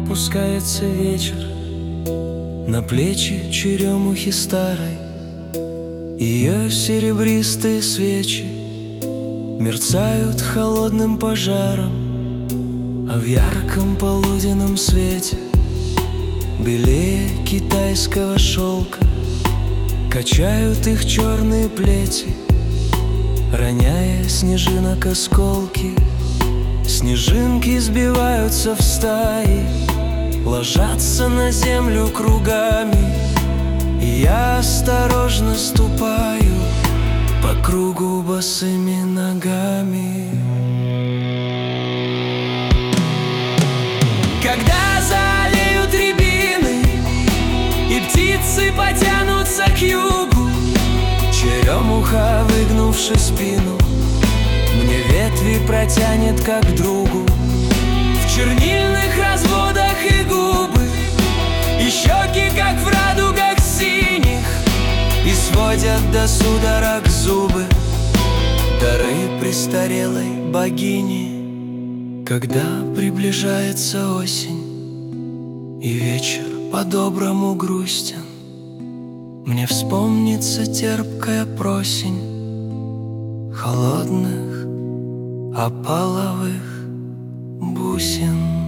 опускается вечер на плечи черемухи старой. Ее серебристые свечи мерцают холодным пожаром, а в ярком полуденном свете белее китайского шелка качают их черные плети, роняя снежинок осколки. Снежинки сбиваются в стаи, ложатся на землю кругами, и я осторожно ступаю по кругу босыми ногами. Когда заолеют рябины и птицы потянутся к югу, черемуха, выгнувши спину, мне ветви протянет как другу. В чернильных разводах и губы, и щеки, как в радугах синих, и сводят до судорог зубы дары престарелой богини. Когда приближается осень и вечер по-доброму грустен, мне вспомнится терпкая просень холодных опаловых бусин.